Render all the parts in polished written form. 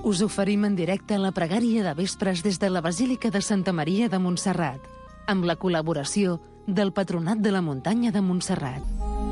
Us oferim en directe la pregària de vespres des de la Basílica de Santa Maria de Montserrat, amb la col·laboració del Patronat de la Muntanya de Montserrat.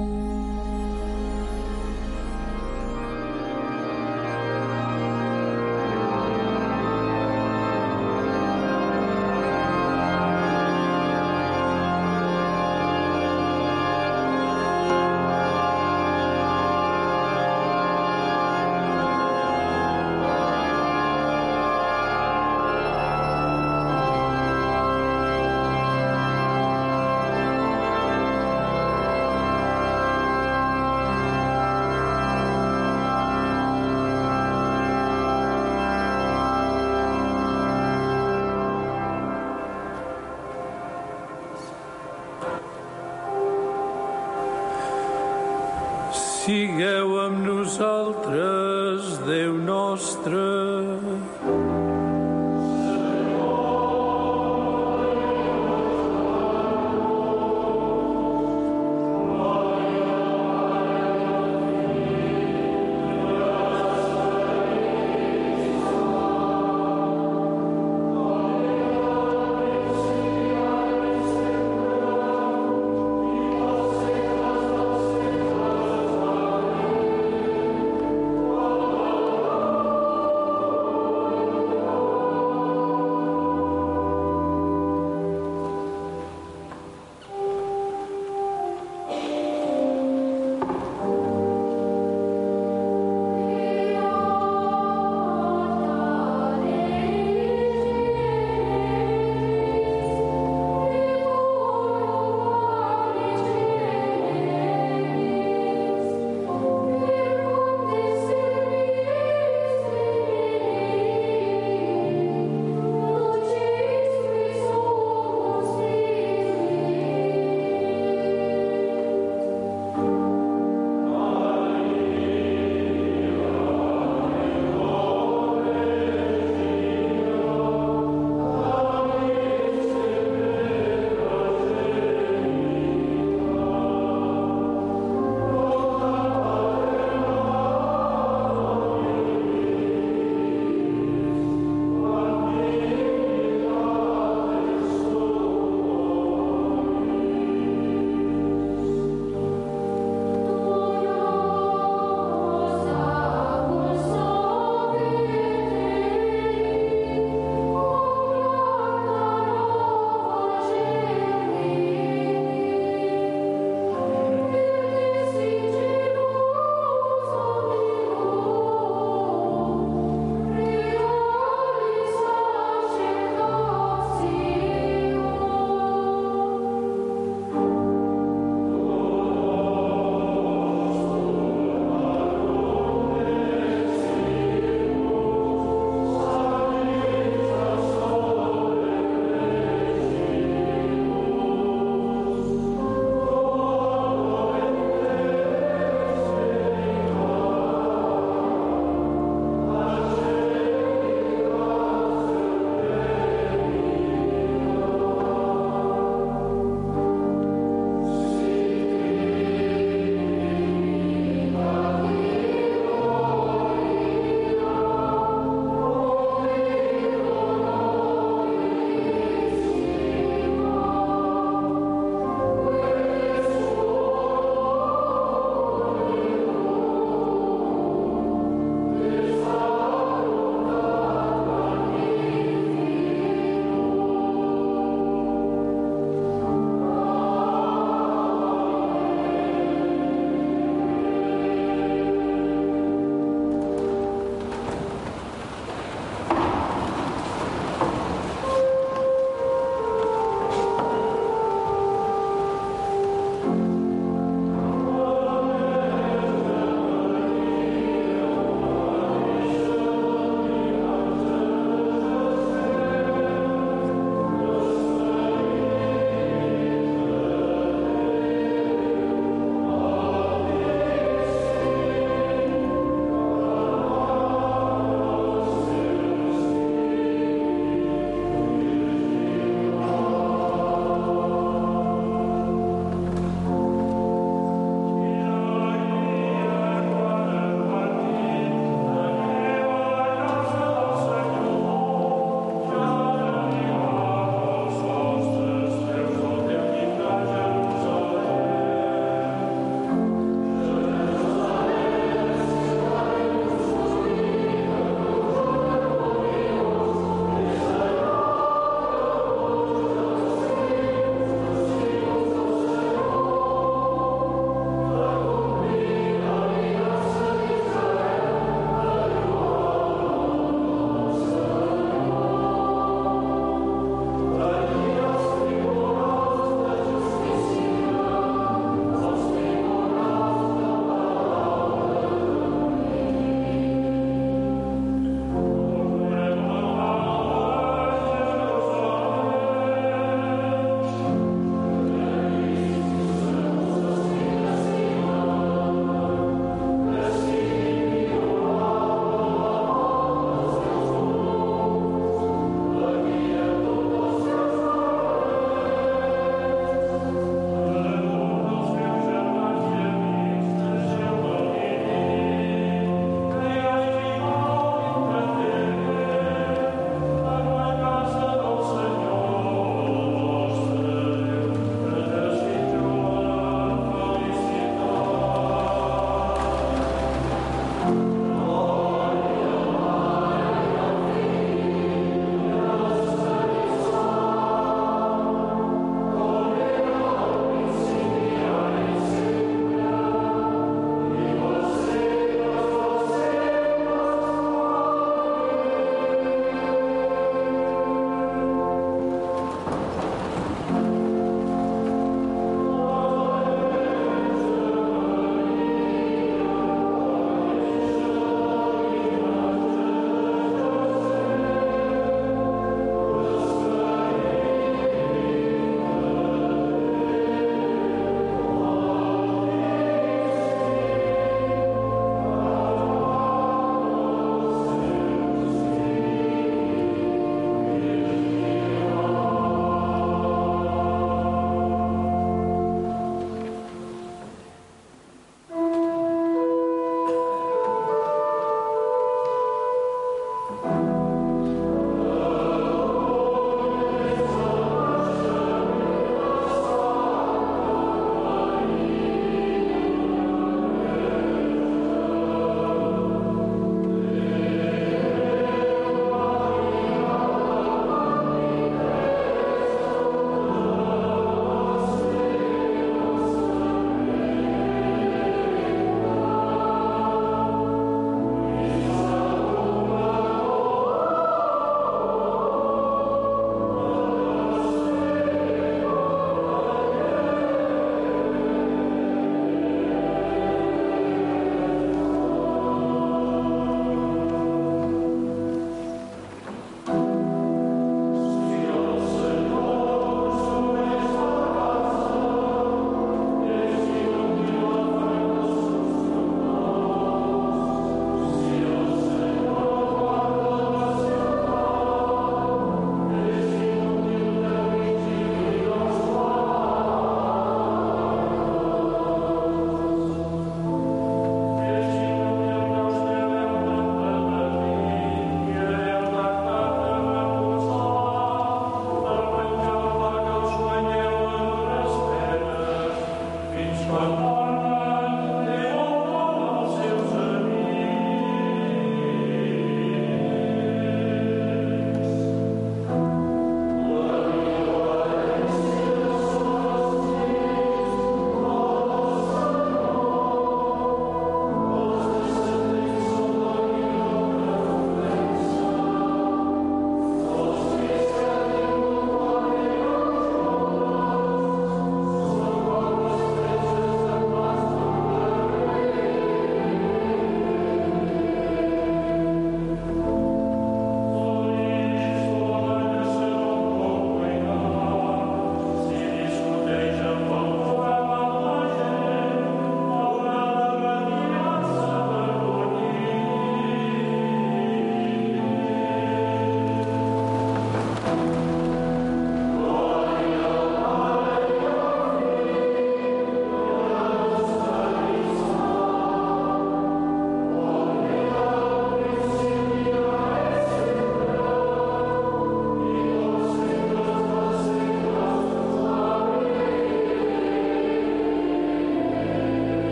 Sigueu amb nosaltres, Déu nostre.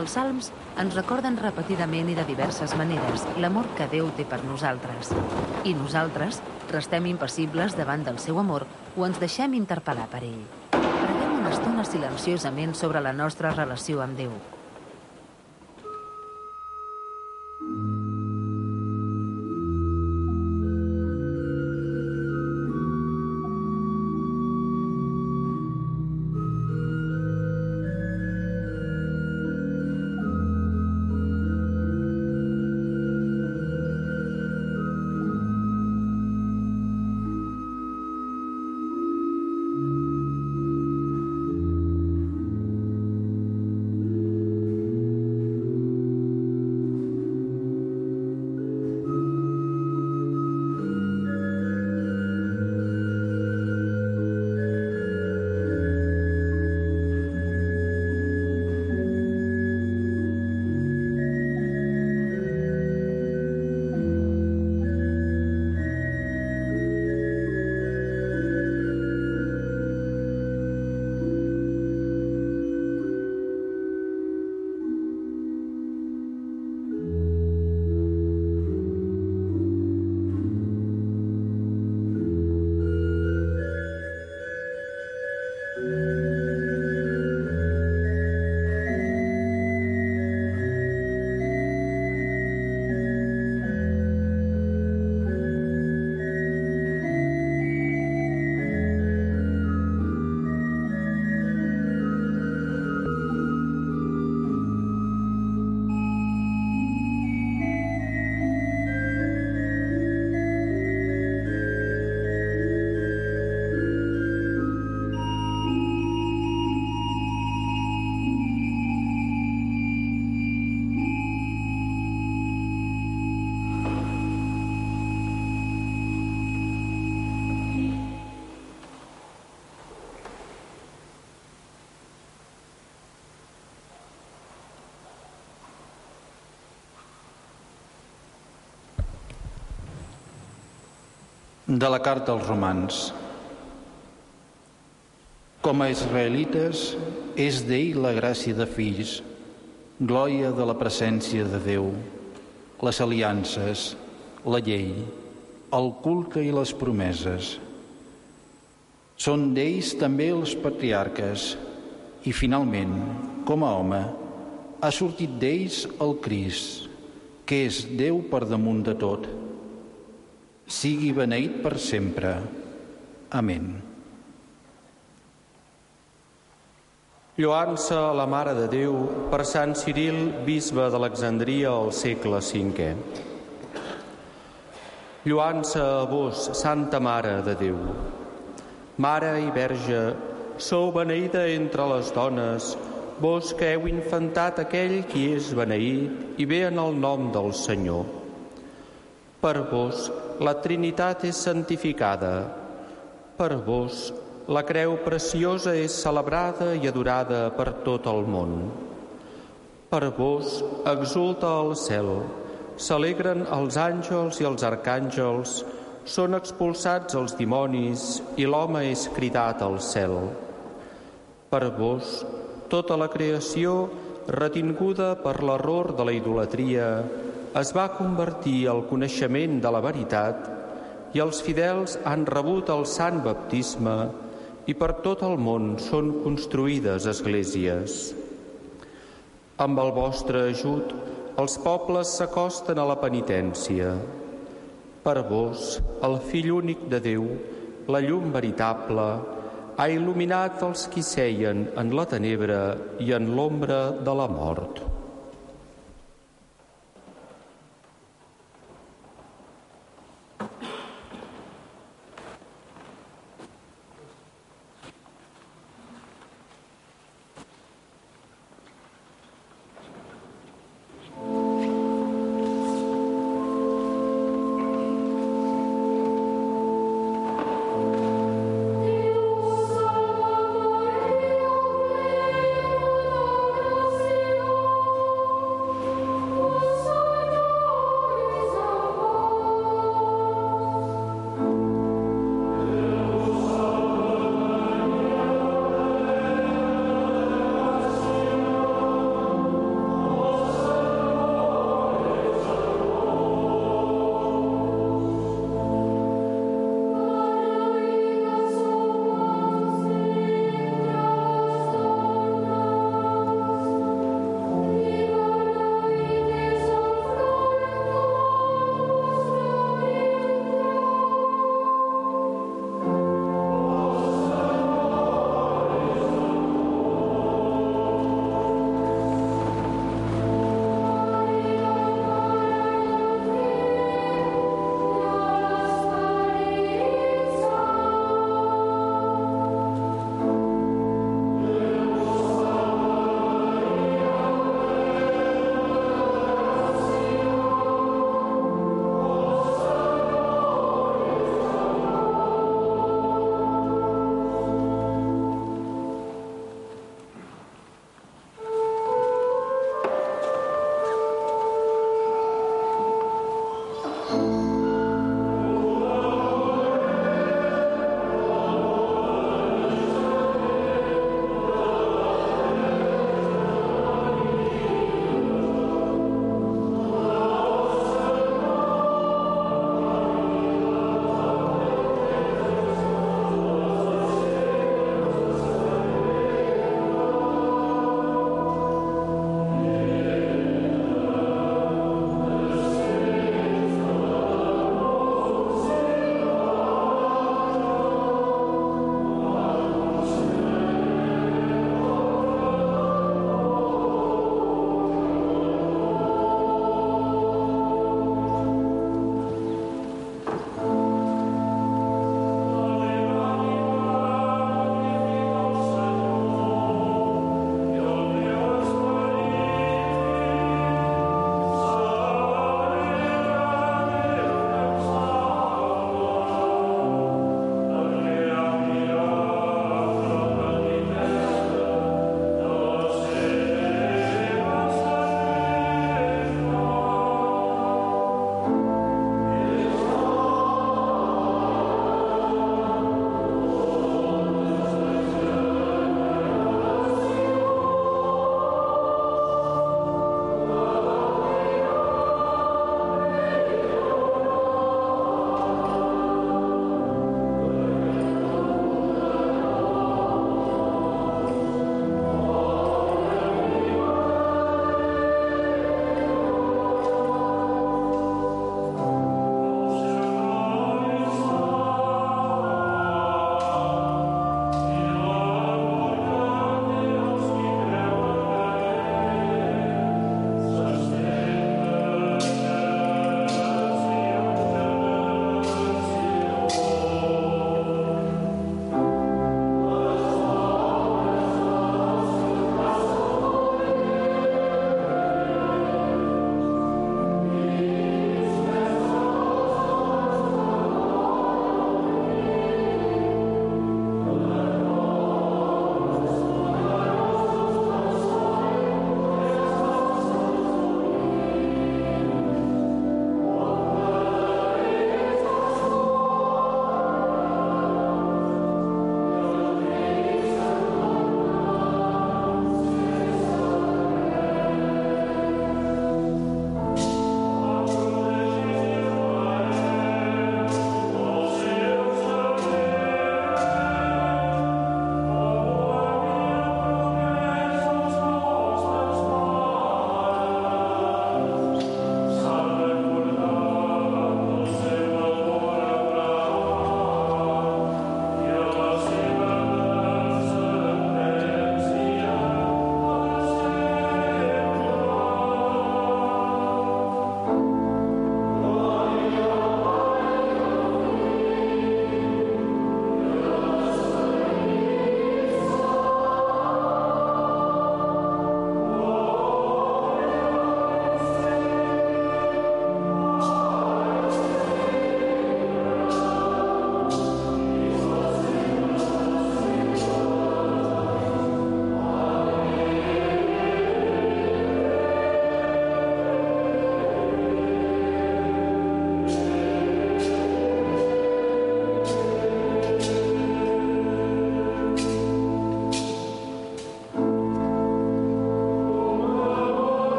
Els salms ens recorden repetidament i de diverses maneres l'amor que Déu té per nosaltres. I nosaltres restem impassibles davant del seu amor o ens deixem interpel·lar per ell. Preguem una estona silenciosament sobre la nostra relació amb Déu. De la carta als Romans. Com a israelites, és d'ell la gràcia de fills, glòria de la presència de Déu, les aliances, la llei, el culte i les promeses. Són d'ells també els patriarques i, finalment, com a home, ha sortit d'ells el Crist, que és Déu per damunt de tot. Sigui beneït per sempre. Amén. Lloança a la Mare de Déu per Sant Ciril, bisbe d'Alexandria al segle V. Lloança a vos, Santa Mare de Déu. Mare i Verge, sou beneïda entre les dones, vos que heu infantat aquell qui és beneït i ve en el nom del Senyor. Per vos, la Trinitat és santificada. Per vos, la creu preciosa és celebrada i adorada per tot el món. Per vos, exulta el cel, s'alegren els àngels i els arcàngels, són expulsats els dimonis i l'home és cridat al cel. Per vos, tota la creació, retinguda per l'error de la idolatria, es va convertir al coneixement de la veritat i els fidels han rebut el sant baptisme i per tot el món són construïdes esglésies. Amb el vostre ajut, els pobles s'acosten a la penitència. Per vos, el Fill únic de Déu, la llum veritable, ha il·luminat els qui seien en la tenebra i en l'ombra de la mort.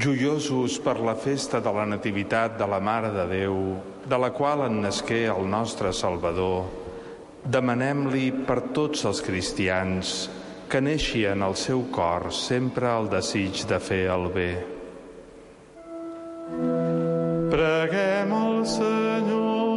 Joiosos per la festa de la Nativitat de la Mare de Déu, de la qual en nasqué el nostre Salvador, demanem-li per tots els cristians que neixi en el seu cor sempre el desig de fer el bé. Preguem al Senyor.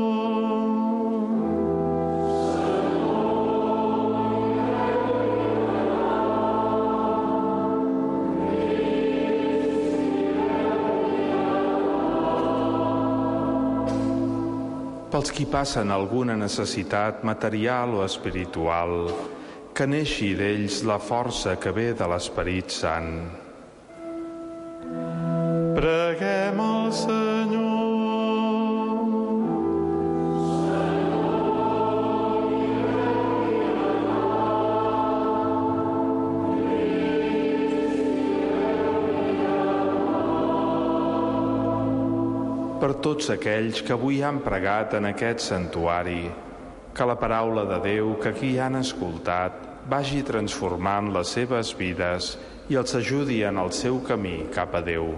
Pels qui passen alguna necessitat material o espiritual, que neixi d'ells la força que ve de l'Esperit Sant. Preguem al Senyor. Per tots aquells que avui han pregat en aquest santuari, que la paraula de Déu que aquí han escoltat vagi transformant les seves vides i els ajudi en el seu camí cap a Déu.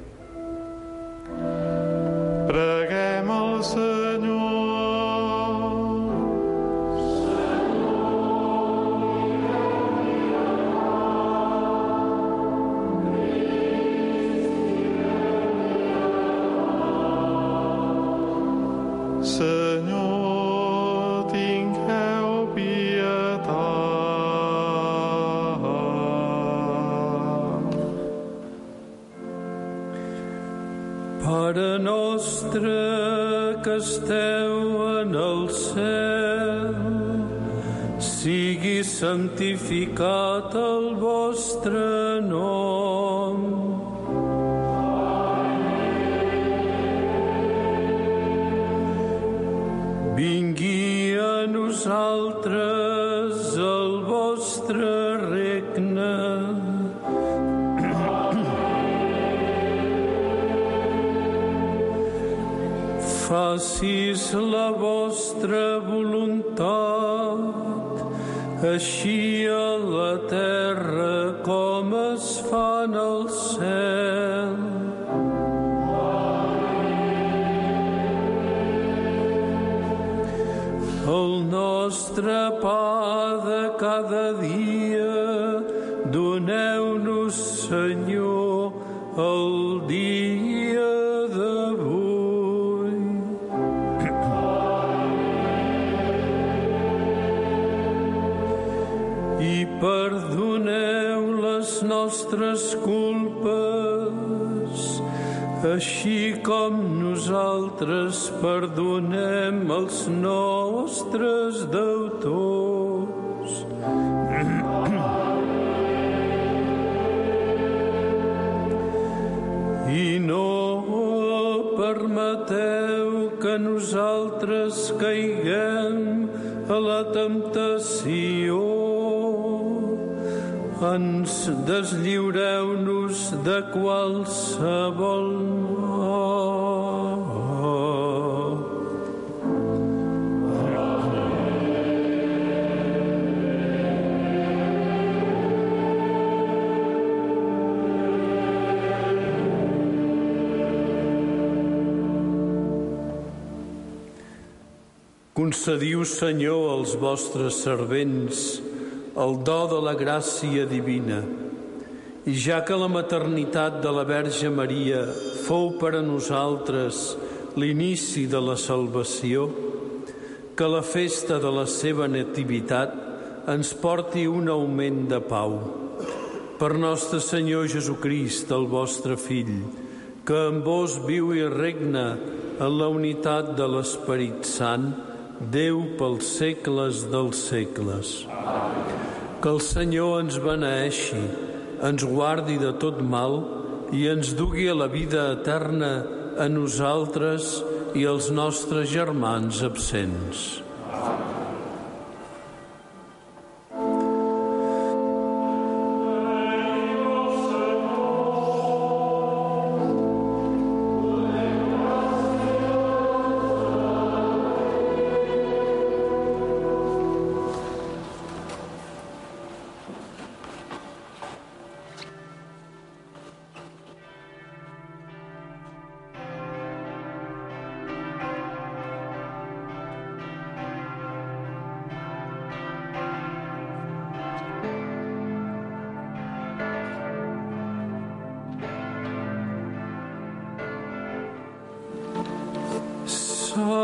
Preguem al Senyor. Senyor, tingueu pietat. Pare nostre que esteu en el cel, sigui santificat el vostre nom. Vingui a nosaltres el vostre regne. Facis la vostra voluntat, així a la terra com es fa en el cel. El nostre pa de cada dia, doneu-nos, Senyor, el dia d'avui. I perdoneu les nostres culpes, així com nosaltres perdonem els nostres deutors. I no permeteu que nosaltres caiguem a la temptació. Ens deslliureu-nos de qualsevol mal. Concediu, Senyor, als vostres servents el do de la gràcia divina, i ja que la maternitat de la Verge Maria fou per a nosaltres l'inici de la salvació, que la festa de la seva nativitat ens porti un augment de pau. Per nostre Senyor Jesucrist, el vostre Fill, que amb vos viu i regna en la unitat de l'Esperit Sant, Déu pels segles dels segles. Que el Senyor ens beneeixi, ens guardi de tot mal i ens dugui a la vida eterna a nosaltres i als nostres germans absents. Son